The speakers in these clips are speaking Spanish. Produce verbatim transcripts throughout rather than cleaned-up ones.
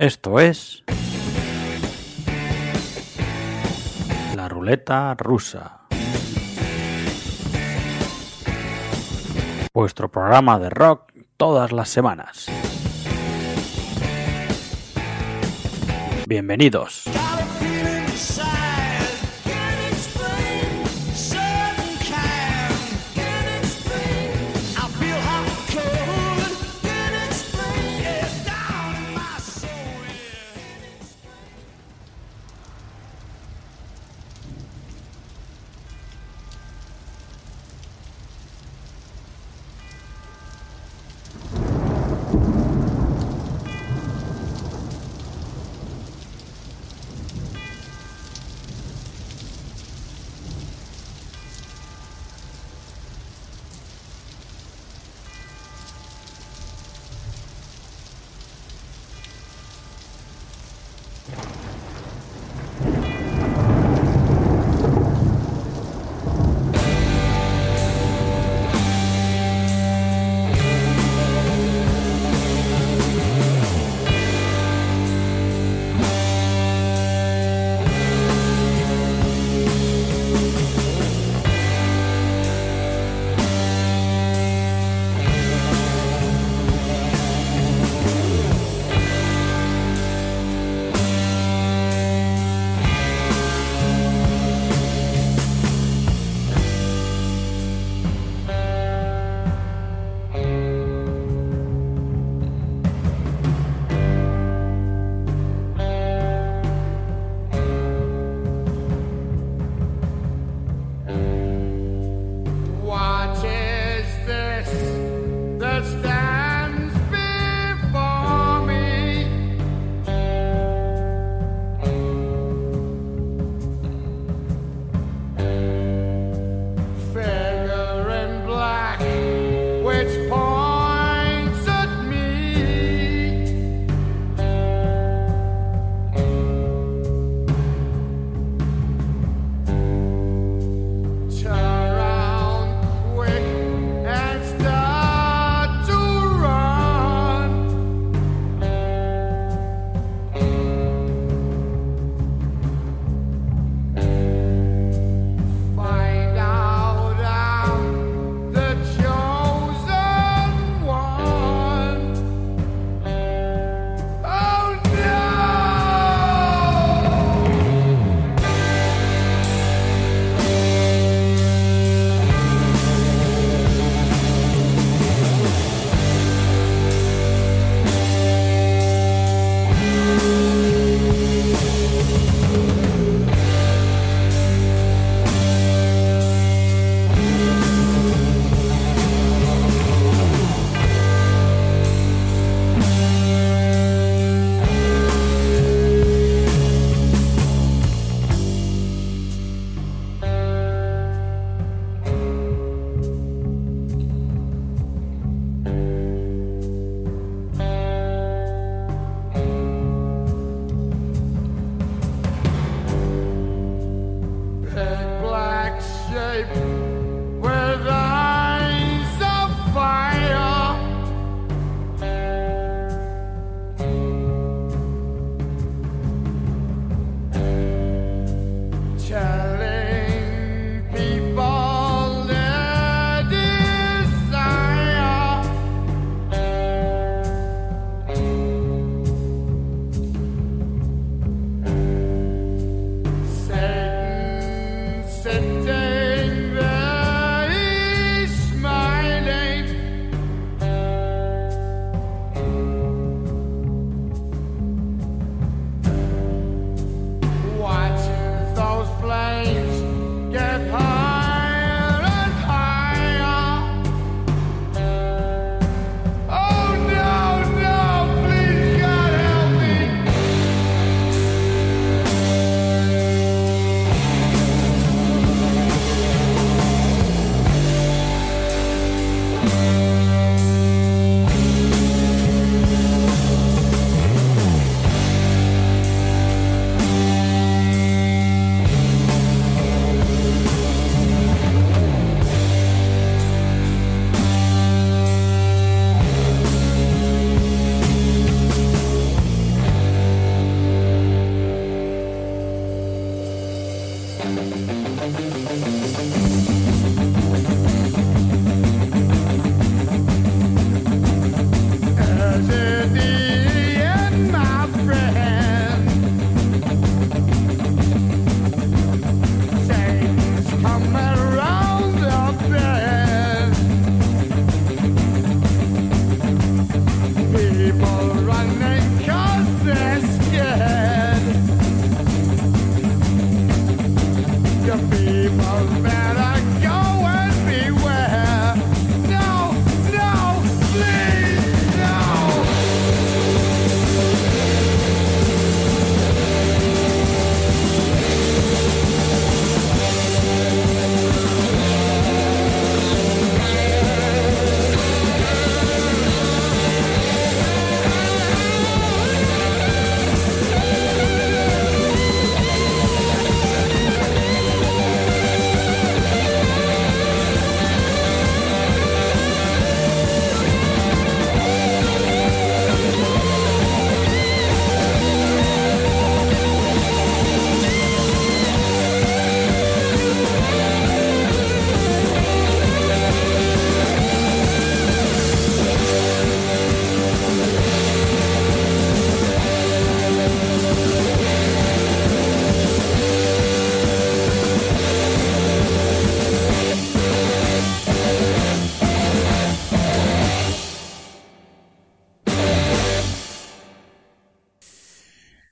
Esto es la ruleta rusa, vuestro programa de rock todas las semanas. Bienvenidos.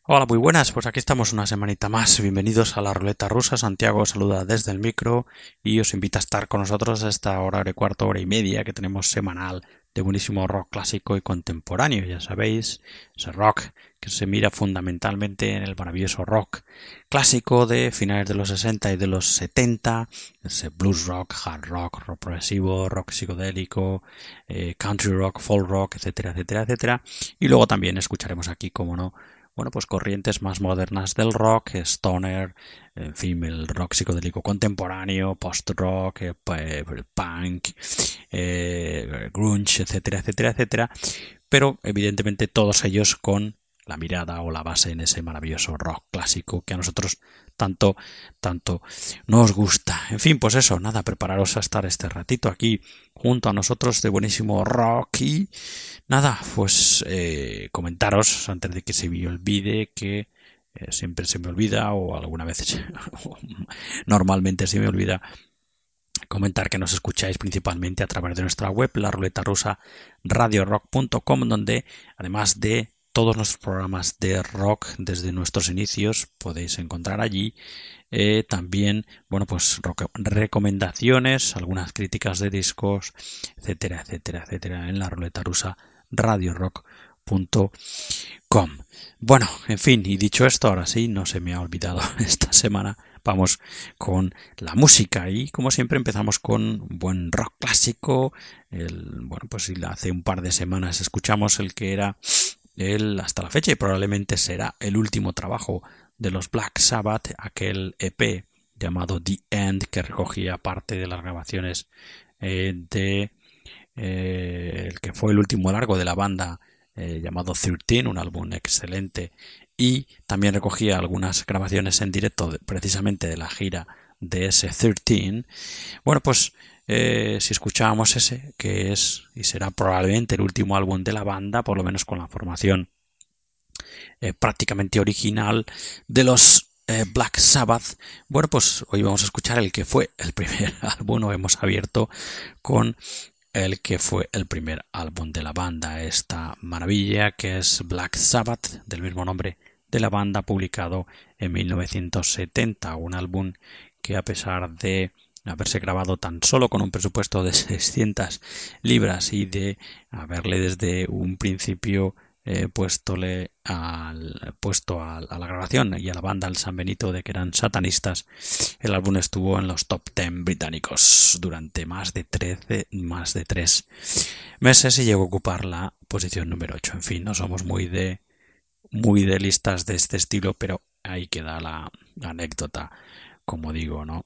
Hola, muy buenas, pues aquí estamos una semanita más. Bienvenidos a la Ruleta Rusa. Santiago os saluda desde el micro y os invita a estar con nosotros a esta hora de cuarto, hora y media que tenemos semanal de buenísimo rock clásico y contemporáneo. Ya sabéis, ese rock que se mira fundamentalmente en el maravilloso rock clásico de finales de los sesenta y de los setenta, ese blues rock, hard rock, rock progresivo, rock psicodélico, eh, country rock, folk rock, etcétera, etcétera, etcétera. Y luego también escucharemos aquí, como no, bueno, pues corrientes más modernas del rock, stoner, en fin, el rock psicodélico contemporáneo, post-rock, eh, punk, eh, grunge, etcétera, etcétera, etcétera, pero evidentemente todos ellos con la mirada o la base en ese maravilloso rock clásico que a nosotros tanto, tanto nos gusta. En fin, pues eso, nada, prepararos a estar este ratito aquí junto a nosotros de buenísimo rock y nada, pues eh, comentaros antes de que se me olvide que eh, siempre se me olvida o alguna vez normalmente se me olvida comentar que nos escucháis principalmente a través de nuestra web, la ruleta rusa radio rock punto com, donde además de todos nuestros programas de rock desde nuestros inicios podéis encontrar allí eh, también, bueno, pues recomendaciones, algunas críticas de discos, etcétera, etcétera, etcétera, en la ruleta rusa radio rock punto com. Bueno, en fin, y dicho esto, ahora sí, no se me ha olvidado esta semana. Vamos con la música y como siempre empezamos con un buen rock clásico. El, bueno, pues hace un par de semanas escuchamos el que era el hasta la fecha y probablemente será el último trabajo de los Black Sabbath, aquel E P llamado The End que recogía parte de las grabaciones eh, de eh, el que fue el último largo de la banda eh, llamado trece, un álbum excelente, y también recogía algunas grabaciones en directo de, precisamente de la gira de ese trece. Bueno, pues eh, si escuchábamos ese, que es y será probablemente el último álbum de la banda, por lo menos con la formación eh, prácticamente original de los eh, Black Sabbath, bueno, pues hoy vamos a escuchar el que fue el primer álbum, o hemos abierto con el que fue el primer álbum de la banda, esta maravilla que es Black Sabbath, del mismo nombre de la banda, publicado en mil novecientos setenta, un álbum que a pesar de haberse grabado tan solo con un presupuesto de seiscientas libras y de haberle desde un principio eh, puestole al, puesto a, a la grabación y a la banda al San Benito de que eran satanistas, el álbum estuvo en los top diez británicos durante más de trece, más de tres meses y llegó a ocupar la posición número ocho. En fin, no somos muy de muy de listas de este estilo, pero ahí queda la anécdota, como digo, ¿no?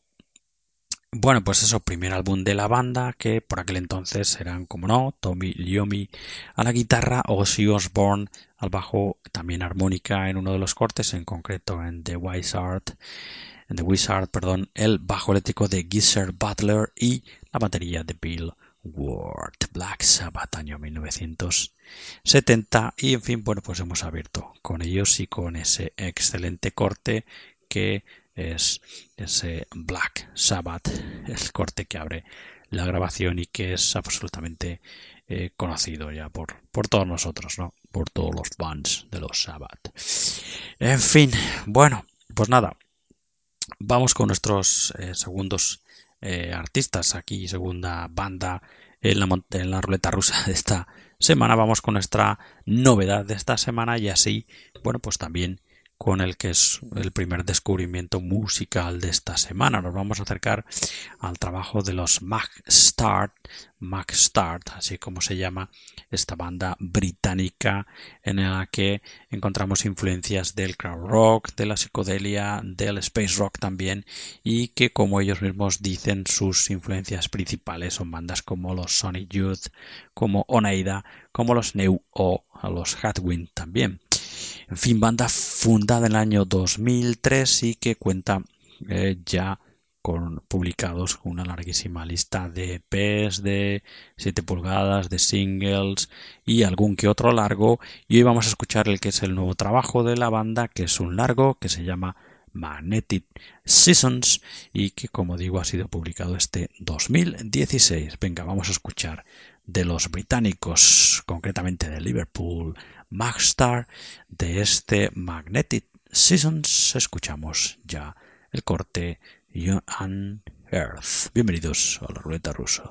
Bueno, pues eso, primer álbum de la banda, que por aquel entonces eran, como no, Tommy Iommi a la guitarra, Ozzy Osbourne al bajo, también armónica en uno de los cortes, en concreto en The Wizard, en The Wizard, perdón, el bajo eléctrico de Geezer Butler y la batería de Bill Ward. Black Sabbath, año mil novecientos setenta, y en fin, bueno, pues hemos abierto con ellos y con ese excelente corte que es ese Black Sabbath, el corte que abre la grabación y que es absolutamente eh, conocido ya por, por todos nosotros, ¿no? Por todos los fans de los Sabbath. En fin, bueno, pues nada, vamos con nuestros eh, segundos eh, artistas aquí, segunda banda en la, en la ruleta rusa de esta semana. Vamos con nuestra novedad de esta semana y así, bueno, pues también con el que es el primer descubrimiento musical de esta semana. Nos vamos a acercar al trabajo de los Mag Start, Mag Start, así como se llama esta banda británica en la que encontramos influencias del crowd rock, de la psicodelia, del space rock también, y que, como ellos mismos dicen, sus influencias principales son bandas como los Sonic Youth, como Oneida, como los New o los Hatwind también. En fin, banda fundada en el año dos mil tres y que cuenta eh, ya con publicados con una larguísima lista de E Pes de siete pulgadas, de singles y algún que otro largo. Y hoy vamos a escuchar el que es el nuevo trabajo de la banda, que es un largo que se llama Magnetic Seasons y que, como digo, ha sido publicado este dos mil dieciséis. Venga, vamos a escuchar de los británicos, concretamente de Liverpool, Magstar de este Magnetic Seasons. Escuchamos ya el corte You and Earth. Bienvenidos a la ruleta rusa.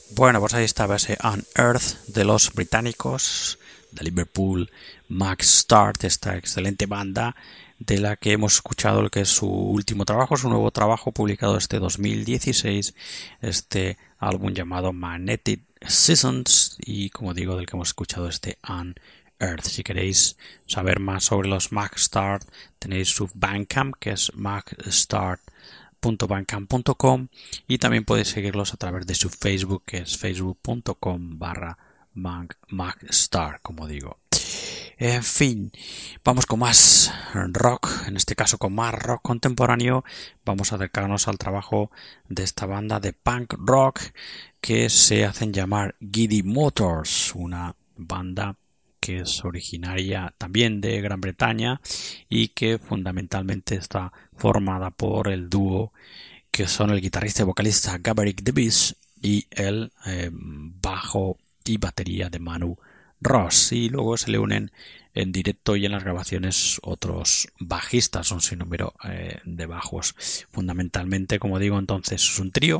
Bueno, pues ahí estaba ese Unearth de los británicos de Liverpool, Max Start, esta excelente banda de la que hemos escuchado el que es su último trabajo, su nuevo trabajo publicado este dos mil dieciséis, este álbum llamado Magnetic Seasons y como digo del que hemos escuchado este Unearth. Si queréis saber más sobre los Max Start tenéis su Bandcamp que es maxstart punto bandcamp punto com y también podéis seguirlos a través de su Facebook que es facebook punto com barra maxstart, como digo. En fin, vamos con más rock, en este caso con más rock contemporáneo. Vamos a acercarnos al trabajo de esta banda de punk rock que se hacen llamar Giddy Motors, una banda que es originaria también de Gran Bretaña y que fundamentalmente está formada por el dúo que son el guitarrista y vocalista Gaverick Davis y el eh, bajo y batería de Manu Ross, y luego se le unen en directo y en las grabaciones otros bajistas, son sin número eh, de bajos. Fundamentalmente, como digo, entonces es un trío,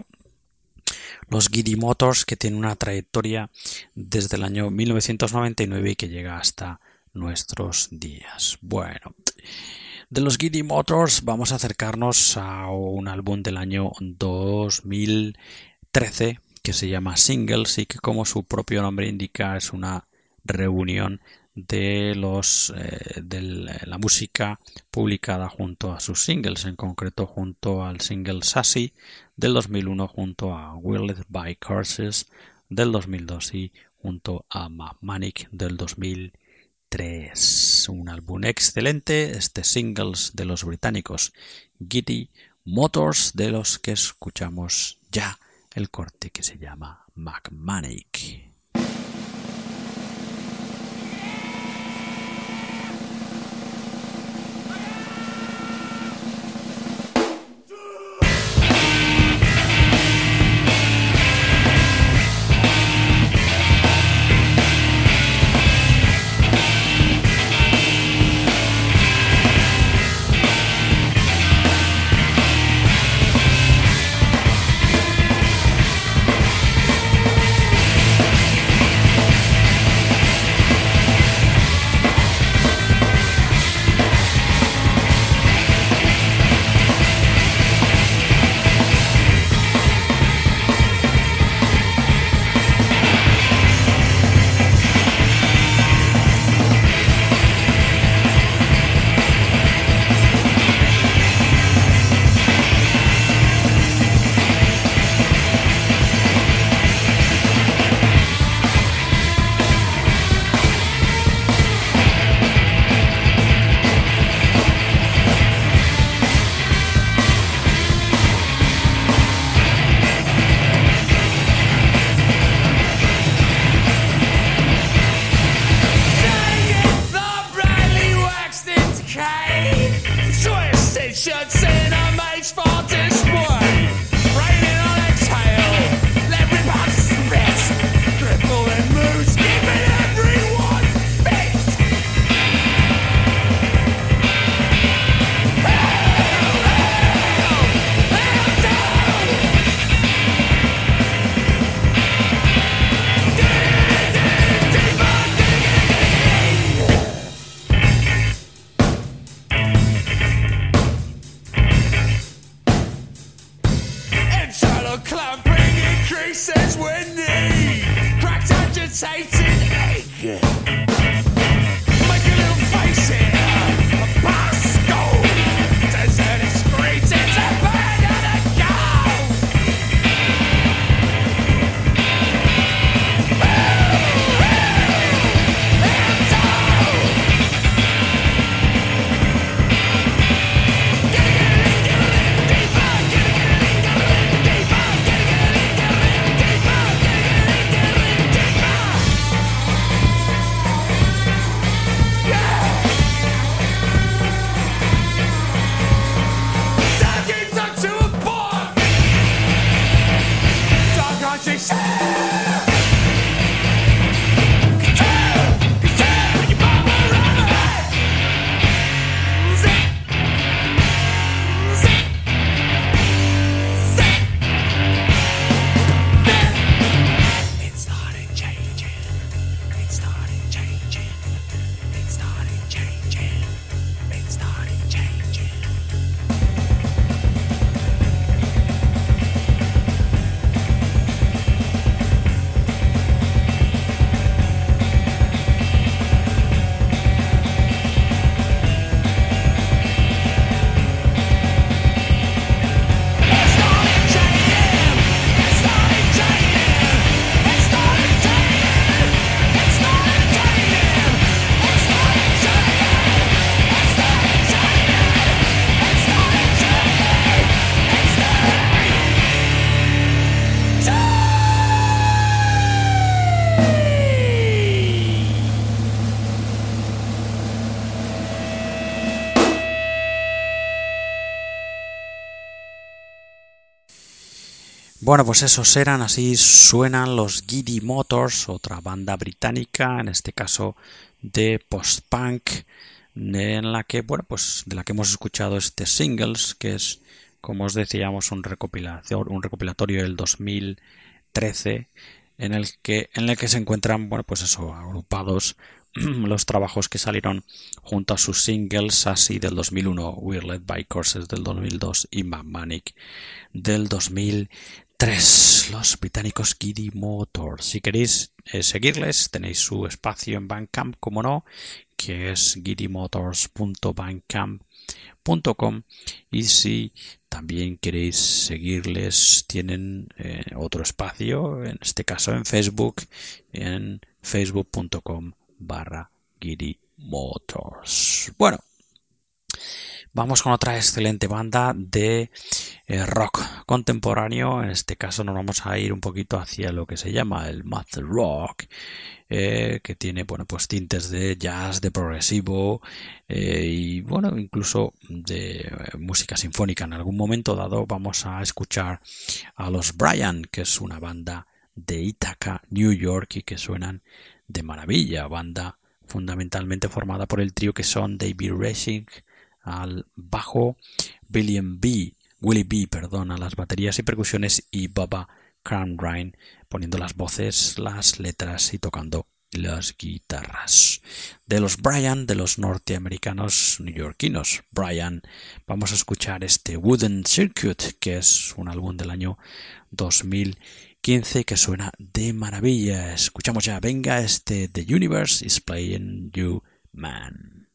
los Giddy Motors, que tiene una trayectoria desde el año mil novecientos noventa y nueve y que llega hasta nuestros días. Bueno, de los Giddy Motors vamos a acercarnos a un álbum del año dos mil trece que se llama Singles y que, como su propio nombre indica, es una reunión de los eh, de la música publicada junto a sus singles, en concreto junto al single Sassy del dos mil uno, junto a Willed by Curses del dos mil dos y junto a Manic del dos mil tres. Un álbum excelente, este Singles de los británicos Giddy Motors, de los que escuchamos ya el corte que se llama Manic. Bueno, pues esos eran, así suenan los Giddy Motors, otra banda británica, en este caso de post-punk, en la que, bueno, pues de la que hemos escuchado este singles, que es, como os decíamos, un recopilatorio, un recopilatorio del dos mil trece, en el que, en el que se encuentran, bueno, pues eso, agrupados los trabajos que salieron junto a sus singles, así del dos mil uno, We're Led by Courses del dos mil dos y Manic del dos mil tres, los británicos Giddy Motors. Si queréis eh, seguirles, tenéis su espacio en Bandcamp, como no, que es giddy motors punto bandcamp punto com, y si también queréis seguirles, tienen eh, otro espacio, en este caso en Facebook, en facebook punto com barra Giddy Motors. Bueno, vamos con otra excelente banda de eh, rock contemporáneo. En este caso nos vamos a ir un poquito hacia lo que se llama el math rock, eh, que tiene, bueno, pues tintes de jazz, de progresivo eh, y bueno, incluso de eh, música sinfónica. En algún momento dado vamos a escuchar a los Brian, que es una banda de Ithaca, New York, y que suenan de maravilla. Banda fundamentalmente formada por el trío que son David Racing al bajo, William B. Willie B, perdón, a las baterías y percusiones, y Bubba Cranbrine poniendo las voces, las letras y tocando las guitarras. De los Brian, de los norteamericanos neoyorquinos Brian, vamos a escuchar este Wooden Circuit, que es un álbum del año dos mil quince que suena de maravilla. Escuchamos ya, venga, este The Universe is Playing You Man.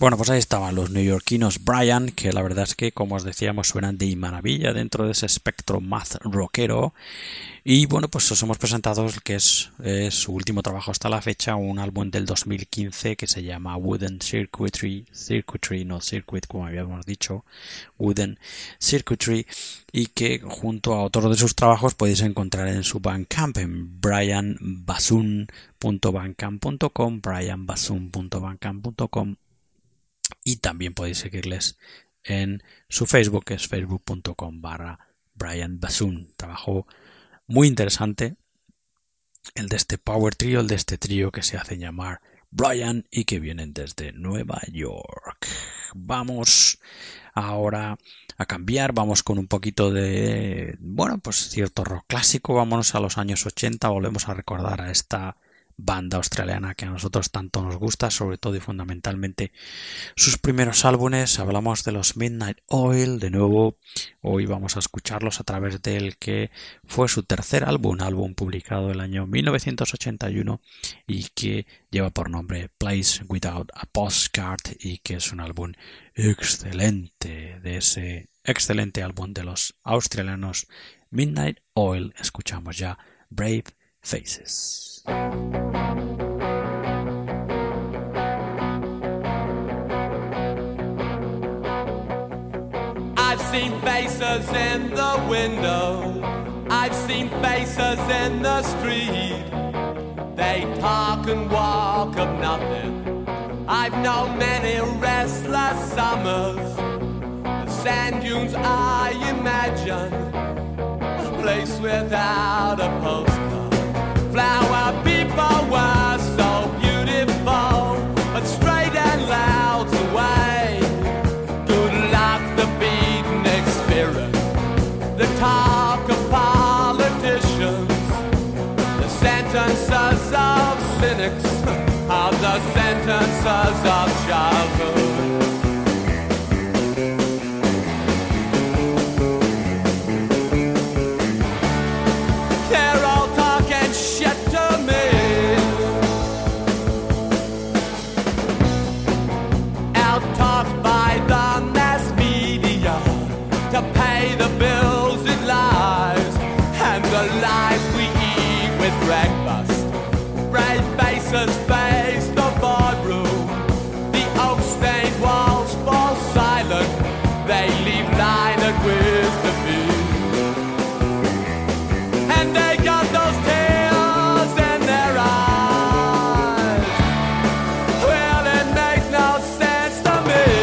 Bueno, pues ahí estaban los neoyorquinos Brian, que la verdad es que, como os decíamos, suenan de maravilla dentro de ese espectro math rockero. Y bueno, pues os hemos presentado el que es, es su último trabajo hasta la fecha, un álbum del dos mil quince que se llama Wooden Circuitry, Circuitry, no Circuit, como habíamos dicho, Wooden Circuitry, y que junto a otros de sus trabajos podéis encontrar en su Bandcamp, en brian bassoon punto bandcamp punto com, brian bassoon punto bandcamp punto com. Y también podéis seguirles en su Facebook, que es facebook punto com barra Brian Bassoon. Trabajo muy interesante, el de este Power Trio, el de este trío que se hacen llamar Brian y que vienen desde Nueva York. Vamos ahora a cambiar, vamos con un poquito de, bueno, pues cierto rock clásico. Vámonos a los años ochenta, volvemos a recordar a esta banda australiana que a nosotros tanto nos gusta, sobre todo y fundamentalmente sus primeros álbumes. Hablamos de los Midnight Oil. De nuevo, hoy vamos a escucharlos a través del que fue su tercer álbum, álbum publicado el año mil novecientos ochenta y uno y que lleva por nombre Place Without a Postcard, y que es un álbum excelente. De ese excelente álbum de los australianos Midnight Oil escuchamos ya Brave Faces. I've seen faces in the window, I've seen faces in the street. They talk and walk of nothing. I've known many restless summers. The sand dunes I imagine, a place without a postcard. Flower people were so beautiful, but straight and loud away. Good luck the beaten experience, the talk of politicians, the sentences of cynics, are the sentences of childhood. To pay the bills it lies, and the lies we eat with breakfast. Brave faces face the boardroom. The oak-stained walls fall silent. They leave lined with the view. And they got those tears in their eyes. Well, it makes no sense to me.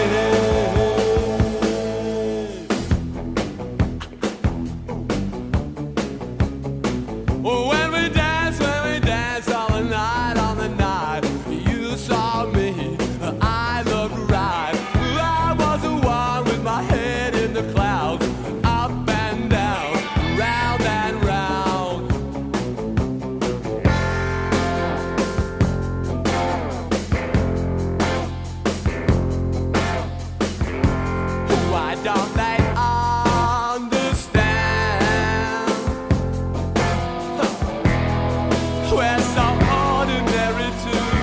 When we dance, when we dance all the night, all the night, you saw me, I looked right. I was the one with my head in the clouds, up and down, round and round. Why don't they we're so ordinary too.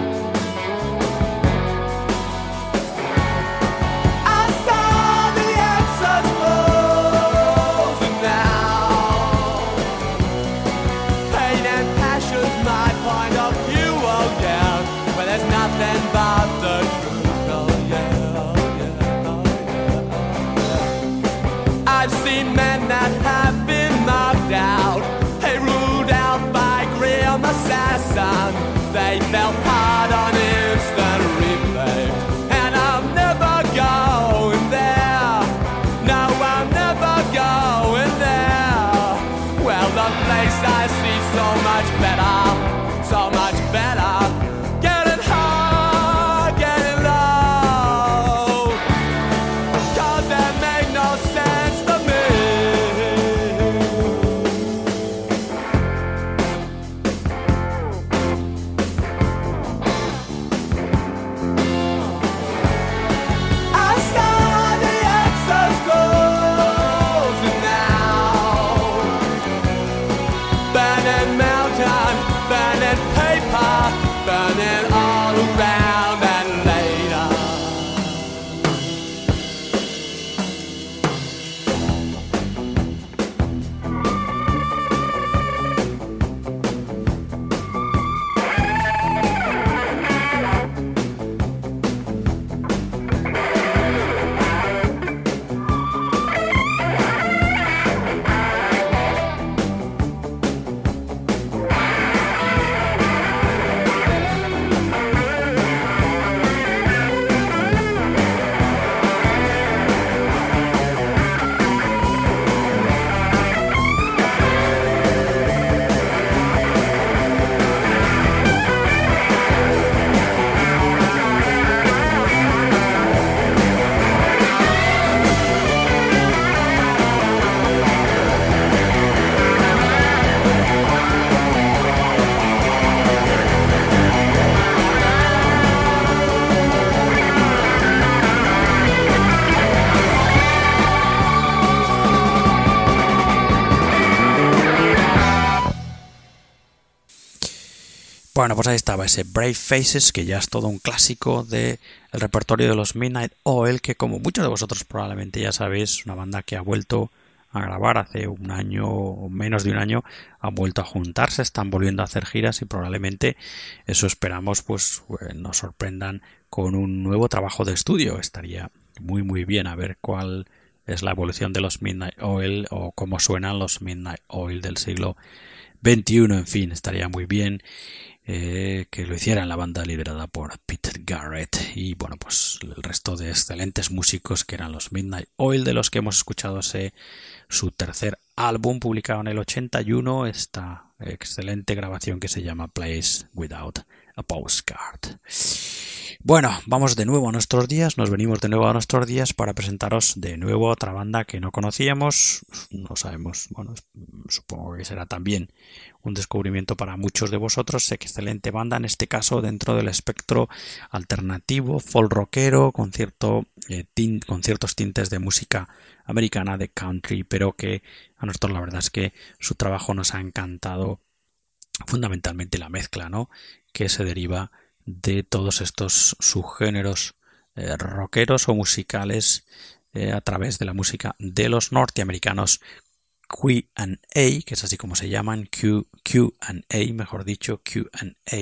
I saw the answers frozen now. Pain and passion's my point of view, oh yeah. But there's nothing but the truth, oh yeah, oh yeah, oh yeah, oh yeah. I've seen men that have been knocked out, hey, ruled out by grim assassin. They fell hard on instant replay, and I'm never going there. No, I'm never going there. Well, the place I see so much better, so much better. Getting high, getting low, 'cause that make no sense to me. I saw the answers closing now. Burning mountain, Bueno, pues ahí estaba ese Brave Faces, que ya es todo un clásico del repertorio de los Midnight Oil, que como muchos de vosotros probablemente ya sabéis, una banda que ha vuelto a grabar hace un año o menos de un año, han vuelto a juntarse, están volviendo a hacer giras y probablemente eso esperamos pues nos sorprendan con un nuevo trabajo de estudio. Estaría muy muy bien a ver cuál es la evolución de los Midnight Oil o cómo suenan los Midnight Oil del siglo veintiuno. En fin, estaría muy bien eh, que lo hiciera la banda liderada por Peter Garrett y bueno, pues el resto de excelentes músicos que eran los Midnight Oil, de los que hemos escuchado ese, su tercer álbum publicado en el ochenta y uno, esta excelente grabación que se llama Place Without a Postcard. Bueno, vamos de nuevo a nuestros días, nos venimos de nuevo a nuestros días para presentaros de nuevo otra banda que no conocíamos, no sabemos, bueno, supongo que será también un descubrimiento para muchos de vosotros. Excelente banda, en este caso dentro del espectro alternativo, folk rockero, con, cierto, eh, tint, con ciertos tintes de música americana, de country, pero que a nosotros la verdad es que su trabajo nos ha encantado, fundamentalmente la mezcla, ¿no?, que se deriva de todos estos subgéneros eh, rockeros o musicales eh, a través de la música de los norteamericanos Q and A, que es así como se llaman, Q, Q and A, mejor dicho, Q and A,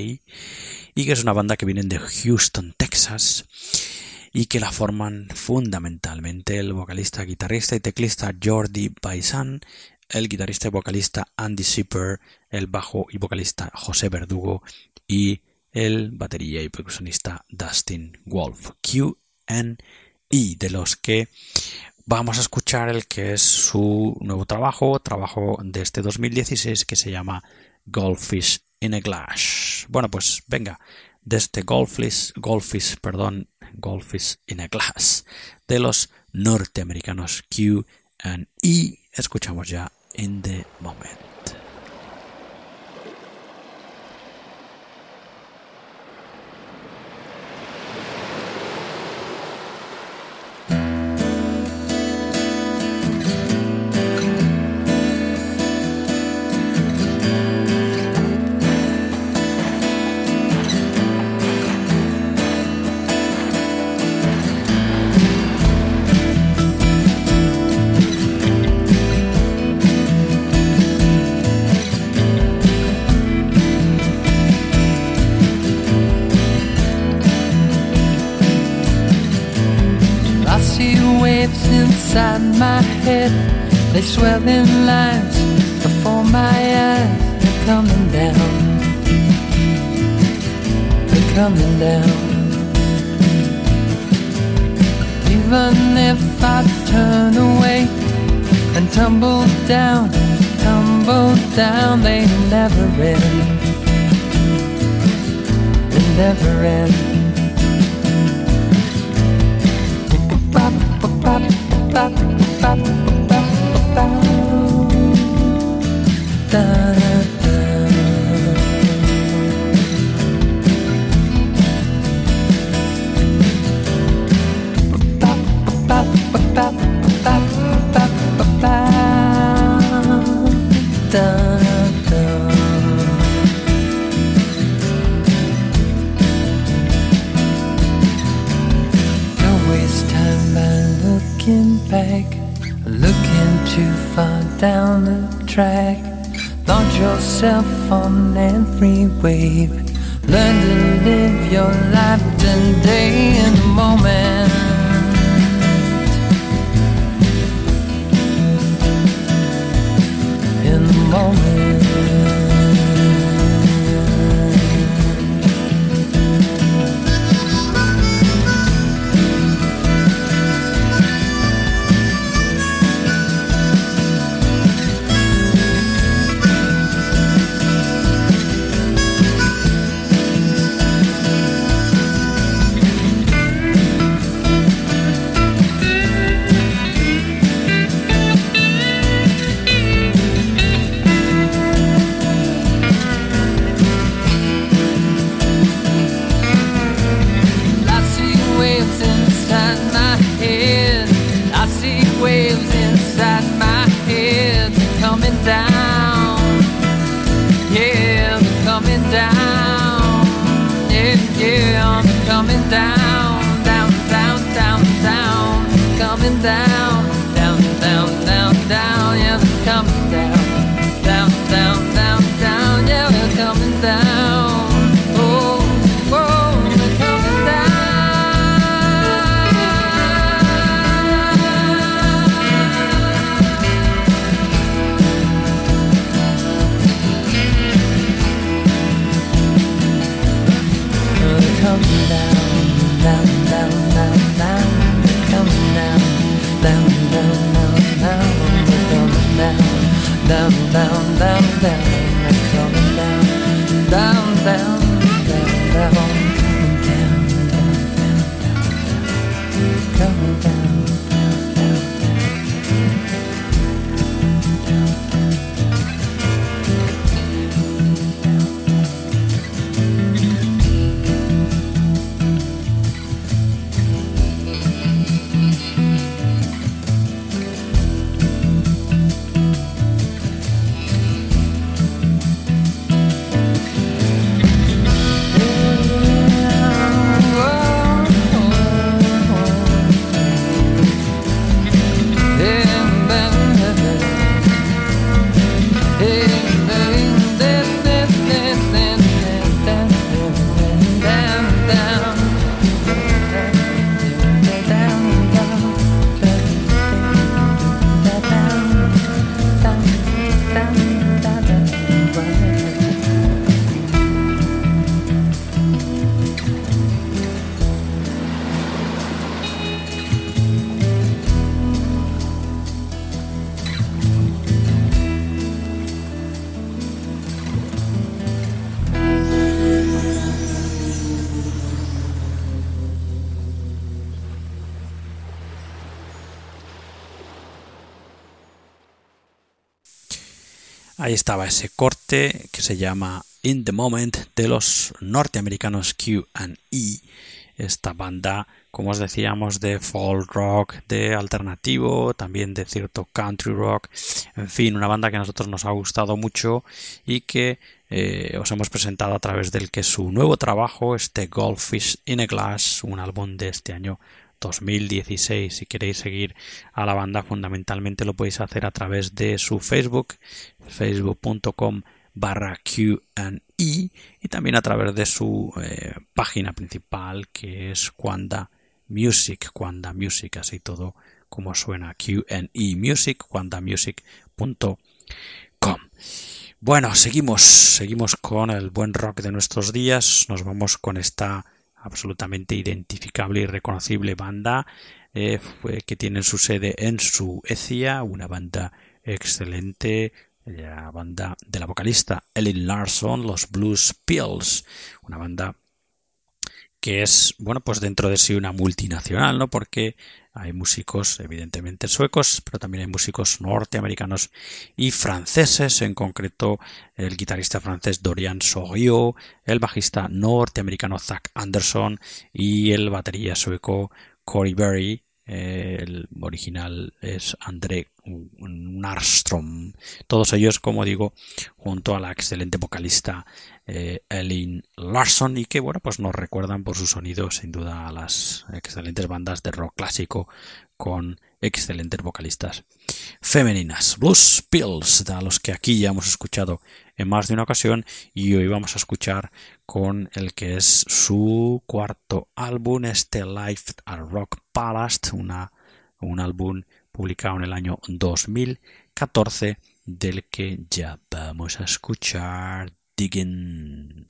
y que es una banda que viene de Houston, Texas, y que la forman fundamentalmente el vocalista, guitarrista y teclista Jordi Baisan, el guitarrista y vocalista Andy Zipper, el bajo y vocalista José Verdugo y el batería y percusionista Dustin Wolf. Q and A, de los que vamos a escuchar el que es su nuevo trabajo, trabajo de este dos mil dieciséis, que se llama Goldfish in a Glass. Bueno, pues venga, de este Goldfish, Goldfish, perdón, Goldfish in a Glass, de los norteamericanos Q and A, escuchamos ya In the Moment. Inside my head, they swell in lines before my eyes. They're coming down, they're coming down. Even if I turn away and tumble down, tumble down, they never end, they never end. Ba, ba, ba, ba, ba. Da, da, da. Ba, ba, ba, ba, ba, ba, ba, ba. Da, da. Don't waste time by looking back, looking too far down the track. Launch yourself on every wave. Learn to live your life today in the moment. In the moment. Down, yeah, they're coming down. down, down, down, down, down, coming down, down, down, down, down, yeah, they're coming down, down, down, down, down, yeah, they're coming down. Oh, whoa, they're coming down. They're coming down, down, down, down, down, they're coming down, down, down, down, down, they're coming down, down, down, down, down, they're coming down, down, down, down, down, coming down, down, down, down, coming down, down, Ahí estaba ese corte que se llama In the Moment de los norteamericanos Q and E, esta banda, como os decíamos, de folk rock, de alternativo, también de cierto country rock, en fin, una banda que a nosotros nos ha gustado mucho y que eh, os hemos presentado a través del que es su nuevo trabajo, este Goldfish in a Glass, un álbum de este año dos mil dieciséis. Si queréis seguir a la banda, fundamentalmente lo podéis hacer a través de su Facebook, facebook punto com barra Q and E, y también a través de su eh, página principal, que es Quanda Music, Quanda Music, así todo como suena, Q and E Music, quanda music punto com. Bueno, seguimos, seguimos con el buen rock de nuestros días. Nos vamos con esta absolutamente identificable y reconocible banda eh, fue, que tiene su sede en Suecia, una banda excelente, la banda de la vocalista Elin Larsson, los Blues Pills, una banda que es, bueno, pues dentro de sí una multinacional, ¿no? Porque hay músicos evidentemente suecos, pero también hay músicos norteamericanos y franceses, en concreto el guitarrista francés Dorian Soriot, el bajista norteamericano Zach Anderson y el batería sueco Corey Berry. El original es André Narström. Todos ellos, como digo, junto a la excelente vocalista eh, Elin Larsson, y que, bueno, pues nos recuerdan por su sonido sin duda a las excelentes bandas de rock clásico con excelentes vocalistas femeninas. Blues Pills, a los que aquí ya hemos escuchado en más de una ocasión, y hoy vamos a escuchar con el que es su cuarto álbum, este Live at Rock Palace, una, un álbum publicado en el año dos mil catorce, del que ya vamos a escuchar Diggin'.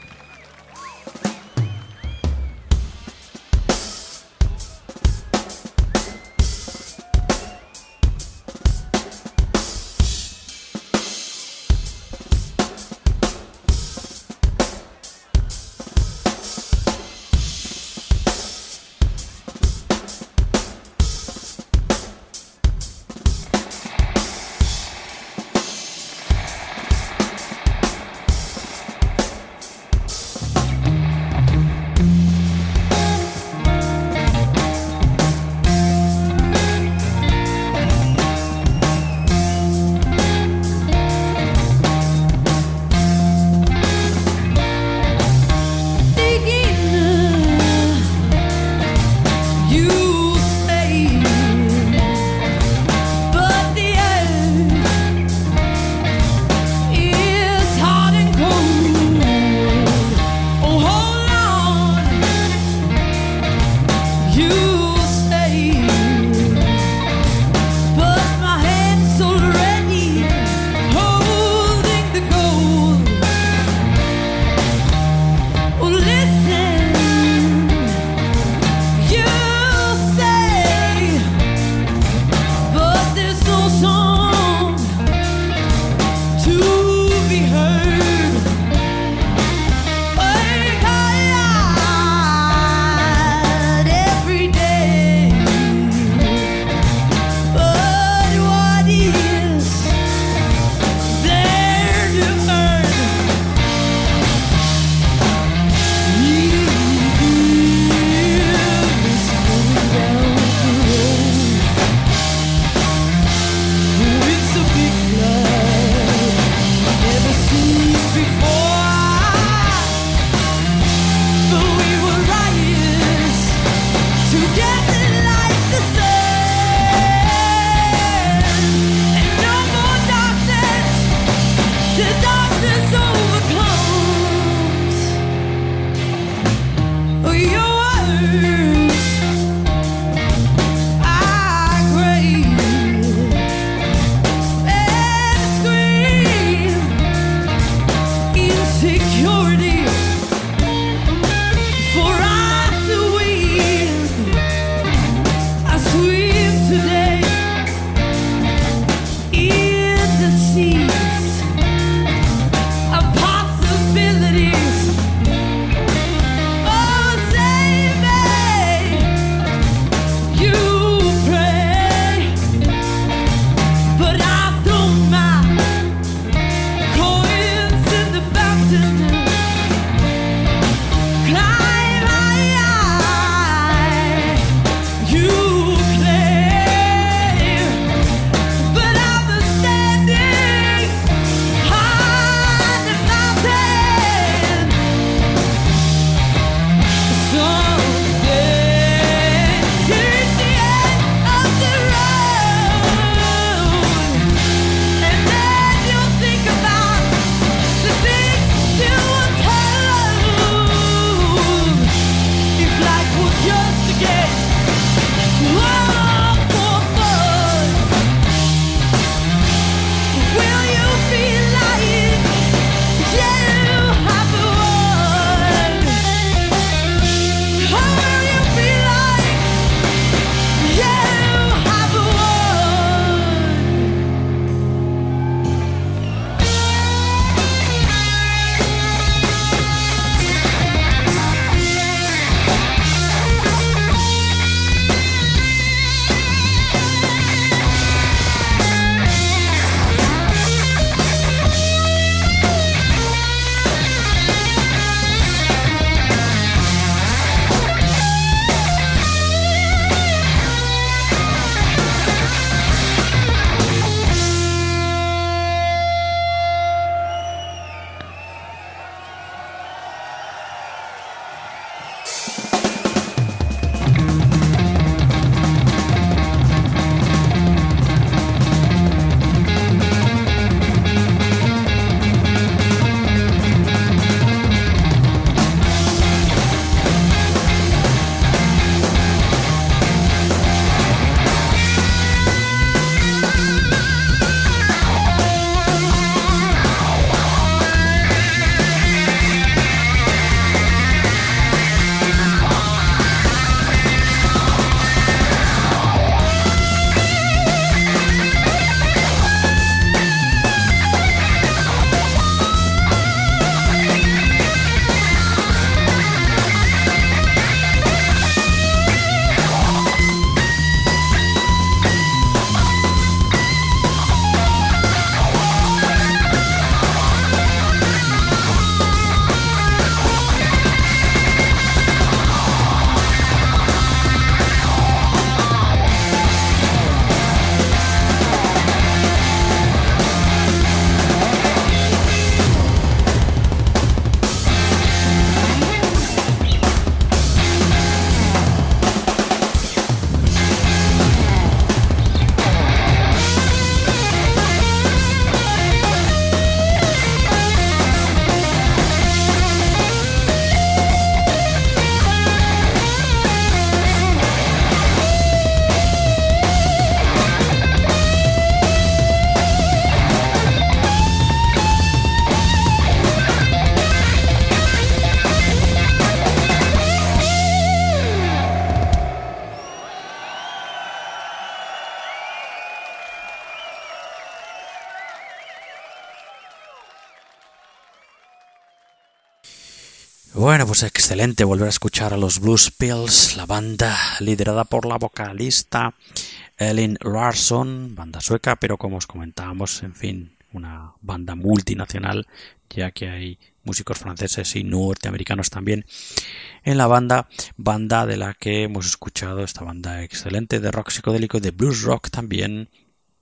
Bueno, pues excelente volver a escuchar a los Blues Pills, la banda liderada por la vocalista Ellen Larsson, banda sueca, pero como os comentábamos, en fin, una banda multinacional, ya que hay músicos franceses y norteamericanos también en la banda, banda de la que hemos escuchado esta banda excelente de rock psicodélico y de blues rock también,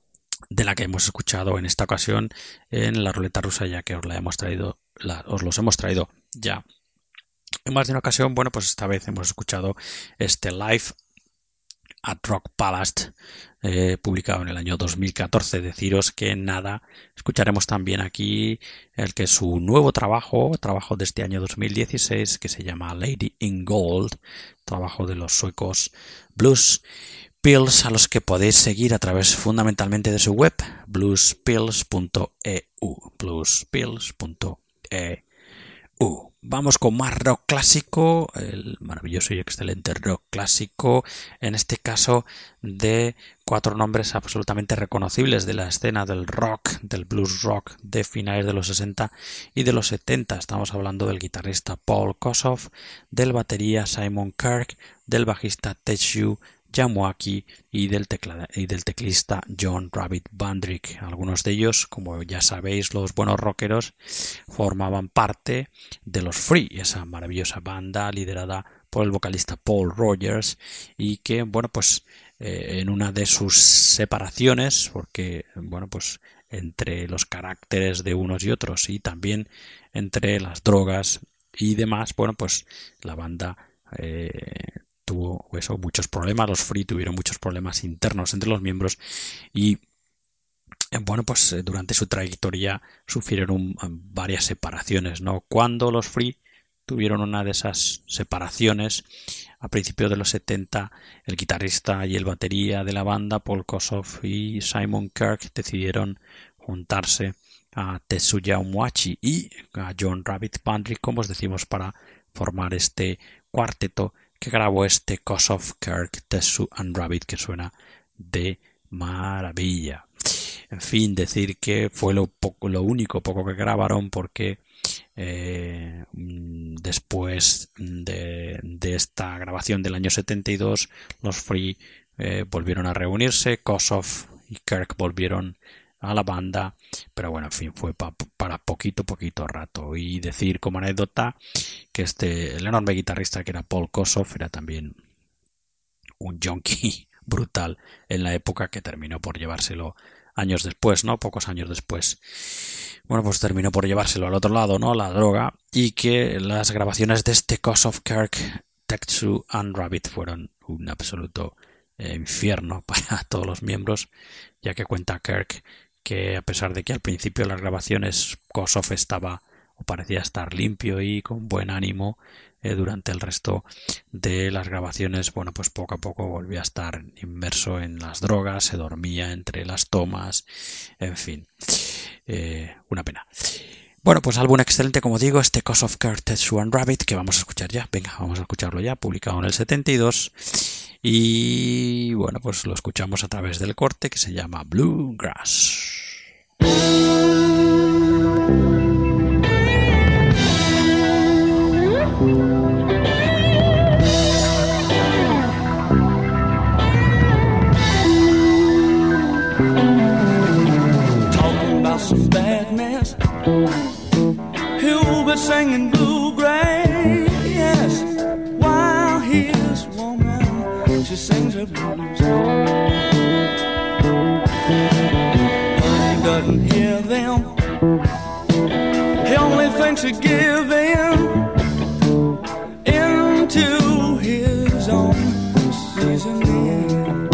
de la que hemos escuchado en esta ocasión en la ruleta rusa, ya que os la hemos traído, la, os los hemos traído ya en más de una ocasión. Bueno, pues esta vez hemos escuchado este Live at Rock Palace, eh, publicado en el año dos mil catorce. Deciros que nada, escucharemos también aquí el que es su nuevo trabajo, trabajo de este año dos mil dieciséis, que se llama Lady in Gold, trabajo de los suecos Blues Pills, a los que podéis seguir a través fundamentalmente de su web, bluespills punto e u, bluespills punto e u. Vamos con más rock clásico, el maravilloso y excelente rock clásico, en este caso de cuatro nombres absolutamente reconocibles de la escena del rock, del blues rock de finales de los sesenta y de los setenta. Estamos hablando del guitarrista Paul Kossoff, del batería Simon Kirke, del bajista Tetsu Yamauchi y del, teclada, y del teclista John Rabbit Bandrick. Algunos de ellos, como ya sabéis, los buenos rockeros, formaban parte de los Free, esa maravillosa banda liderada por el vocalista Paul Rogers, y que, bueno, pues eh, en una de sus separaciones, porque, bueno, pues entre los caracteres de unos y otros y también entre las drogas y demás, bueno, pues la banda eh, tuvo eso, muchos problemas, los Free tuvieron muchos problemas internos entre los miembros y bueno, pues durante su trayectoria sufrieron varias separaciones, ¿no? Cuando los Free tuvieron una de esas separaciones a principios de los setenta, el guitarrista y el batería de la banda, Paul Kossoff y Simon Kirke, decidieron juntarse a Tetsuya Yamauchi y a John Rabbit Bandrick, como os decimos, para formar este cuarteto que grabó este Kossoff, Kirke, Tetsu and Rabbit, que suena de maravilla. En fin, decir que fue lo poco, lo único poco que grabaron, porque eh, después de, de esta grabación del año setenta y dos, los Free eh, volvieron a reunirse, Kossoff y Kirke volvieron a la banda, pero bueno, en fin, fue pa, para poquito, poquito rato. Y decir como anécdota que este, el enorme guitarrista que era Paul Kossoff, era también un junkie brutal en la época, que terminó por llevárselo años después, ¿no? Pocos años después. Bueno, pues terminó por llevárselo al otro lado, ¿no? La droga, y que las grabaciones de este Kossoff, Kirke, Tetsu and Rabbit fueron un absoluto eh, infierno para todos los miembros, ya que cuenta Kirke que a pesar de que al principio de las grabaciones Kossoff estaba o parecía estar limpio y con buen ánimo, eh, durante el resto de las grabaciones, bueno, pues poco a poco volvía a estar inmerso en las drogas, se dormía entre las tomas, en fin, eh, una pena. Bueno, pues álbum excelente, como digo, este Kossoff, Kirke, Tetsu and Rabbit, que vamos a escuchar ya. Venga, vamos a escucharlo ya, publicado en el setenta y dos. Y bueno, pues lo escuchamos a través del corte que se llama Bluegrass. Talking about some bad mess, he'll be singing bluegrass, yes, while his woman, she sings her blues. But he doesn't hear them, he only thinks of giving into his own seasoning.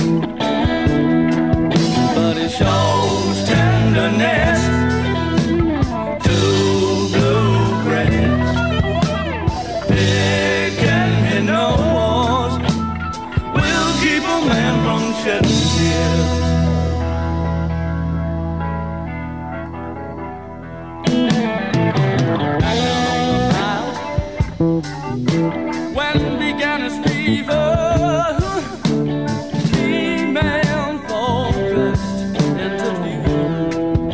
But it shows tenderness to bluegrass. Picking his nose will keep a man from shedding tears. When began his fever, female fall dressed into view.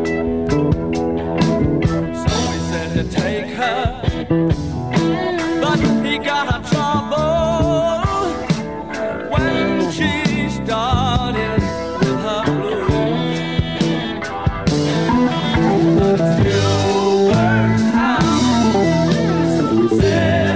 So he said he'd take her, but he got her trouble when she started with her blues. But it still worked out, so he said.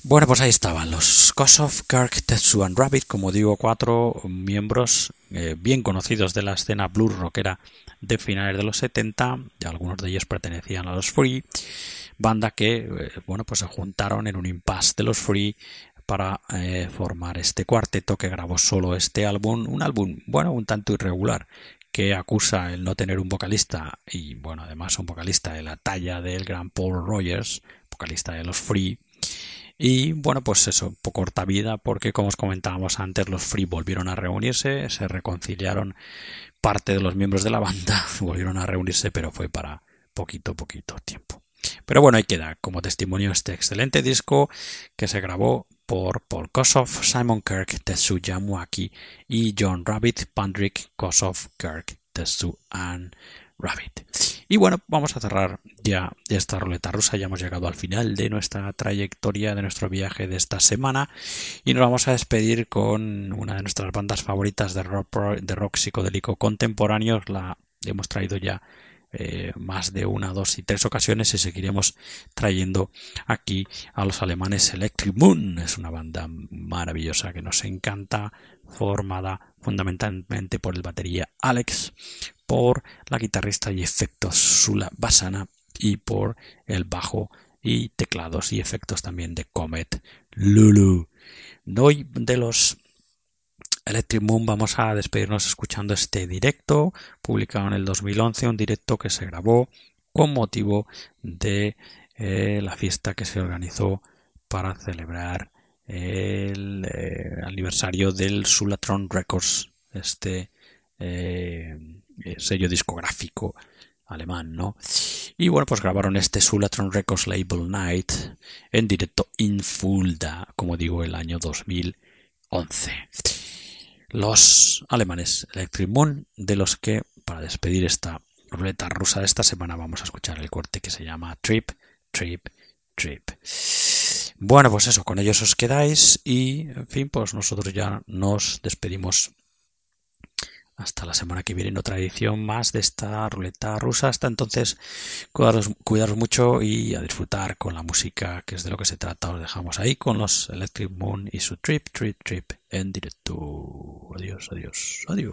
Bueno, pues ahí estaban los Kossoff, Kirk, Tetsu and Rabbit, como digo, cuatro miembros eh, bien conocidos de la escena blues rockera de finales de los setenta, y algunos de ellos pertenecían a los Free, banda que eh, bueno, pues se juntaron en un impasse de los Free para eh, formar este cuarteto que grabó solo este álbum, un álbum, bueno, un tanto irregular, que acusa el no tener un vocalista y, bueno, además un vocalista de la talla del gran Paul Rogers, vocalista de los Free. Y bueno, pues eso, poco corta vida, porque como os comentábamos antes, los Free volvieron a reunirse, se reconciliaron parte de los miembros de la banda, volvieron a reunirse, pero fue para poquito, poquito tiempo. Pero bueno, ahí queda como testimonio este excelente disco que se grabó por Paul Kossoff, Simon Kirk, Tetsuya Muaki y John Rabbit, Pandrick, Kossoff, Kirk, Tetsu and Rabbit. Y bueno, vamos a cerrar ya esta ruleta rusa. Ya hemos llegado al final de nuestra trayectoria, de nuestro viaje de esta semana, y nos vamos a despedir con una de nuestras bandas favoritas de rock, de rock psicodélico contemporáneo. La hemos traído ya eh, más de una, dos y tres ocasiones, y seguiremos trayendo aquí a los alemanes Electric Moon. Es una banda maravillosa que nos encanta, formada fundamentalmente por el batería Alex, por la guitarrista y efectos Sula Basana y por el bajo y teclados y efectos también de Comet Lulu. Hoy de los Electric Moon vamos a despedirnos escuchando este directo publicado en el dos mil once, un directo que se grabó con motivo de eh, la fiesta que se organizó para celebrar el eh, aniversario del Sulatron Records, este eh, sello discográfico alemán, ¿no? Y bueno, pues grabaron este Sulatron Records Label Night en directo in Fulda, como digo, el año dos mil once. Los alemanes Electric Moon, de los que para despedir esta ruleta rusa de esta semana vamos a escuchar el corte que se llama Trip, Trip, Trip. Bueno, pues eso, con ellos os quedáis y, en fin, pues nosotros ya nos despedimos hasta la semana que viene en otra edición más de esta ruleta rusa. Hasta entonces, cuidaros, cuidaros mucho y a disfrutar con la música, que es de lo que se trata. Os dejamos ahí con los Electric Moon y su Trip, Trip, Trip en directo. Adiós, adiós, adiós.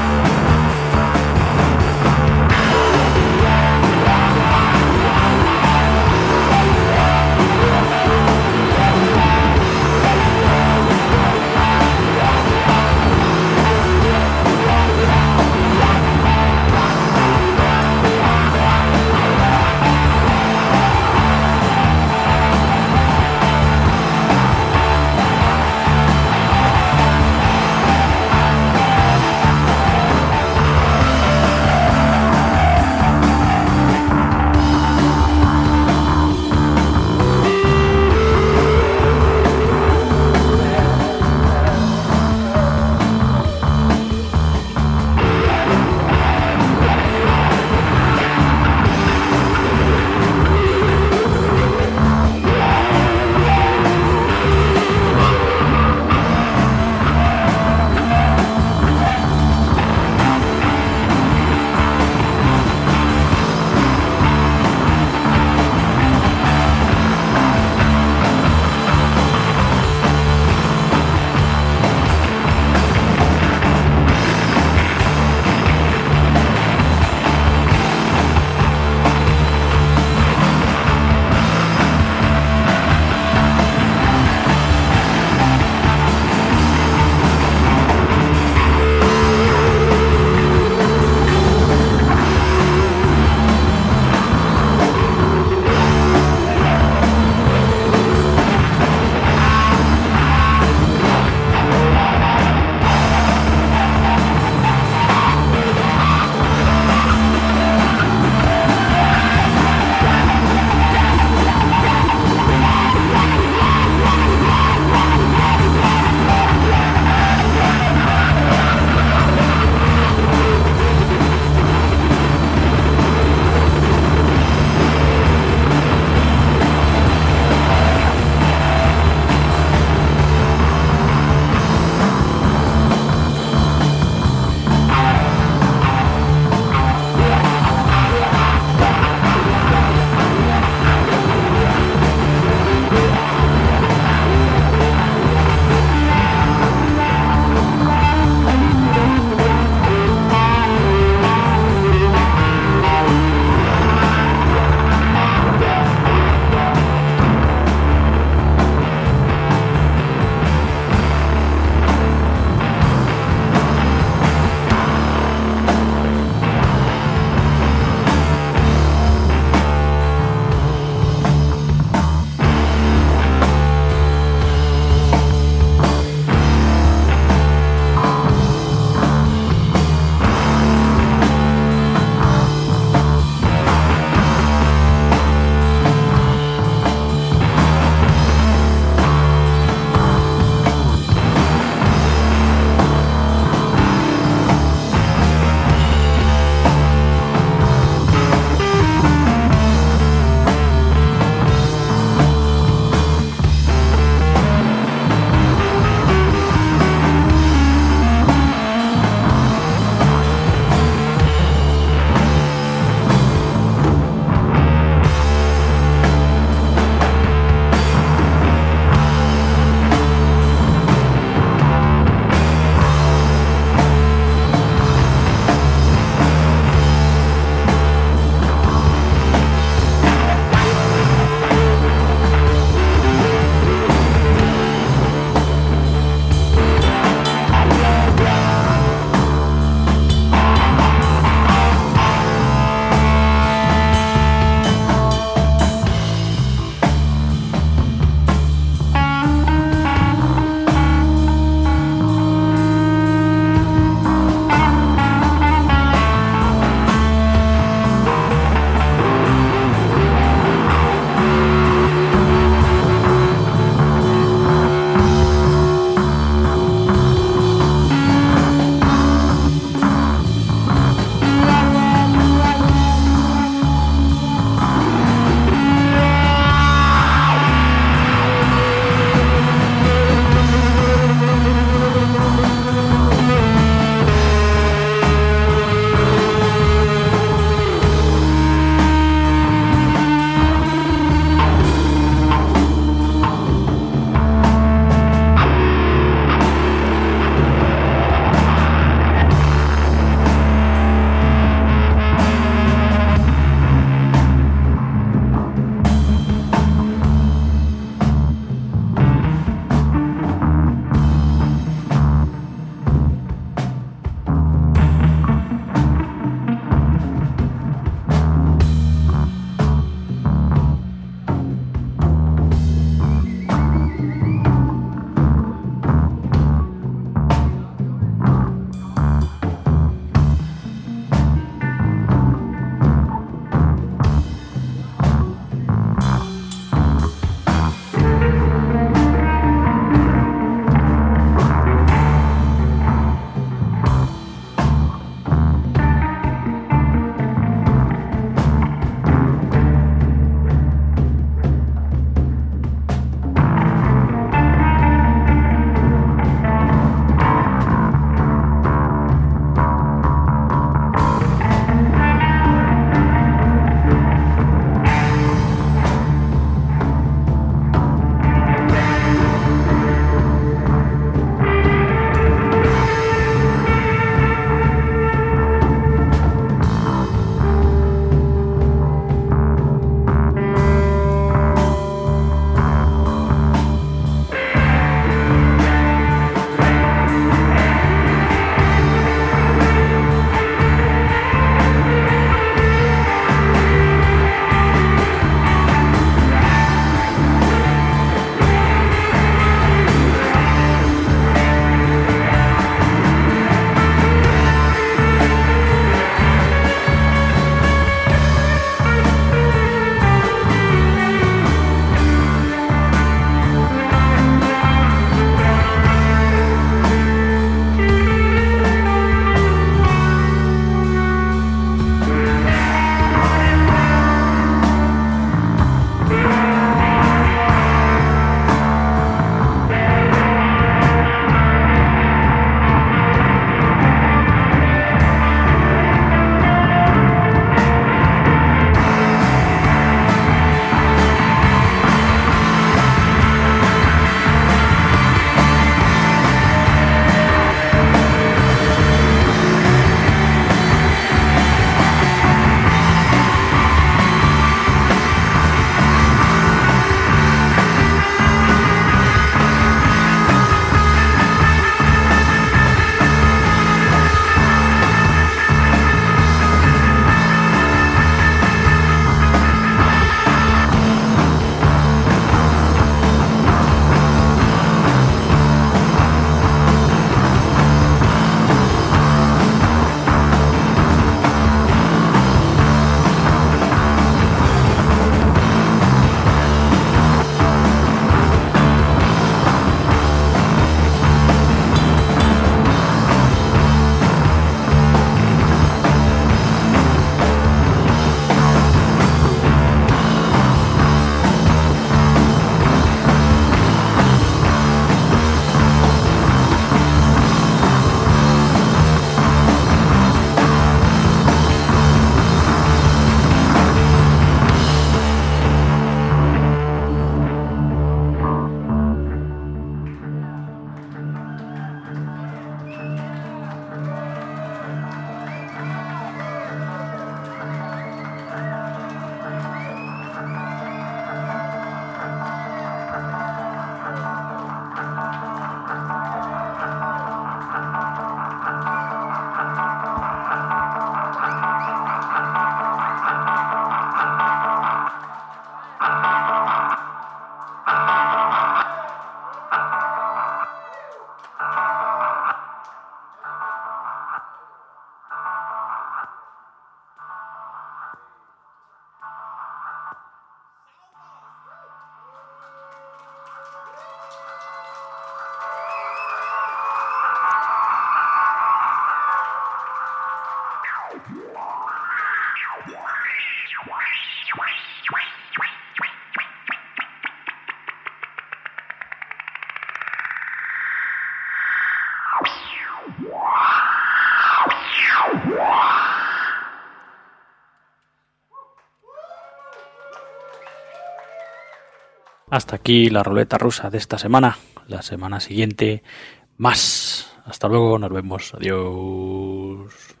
Hasta aquí la ruleta rusa de esta semana. La semana siguiente más. Hasta luego, nos vemos. Adiós.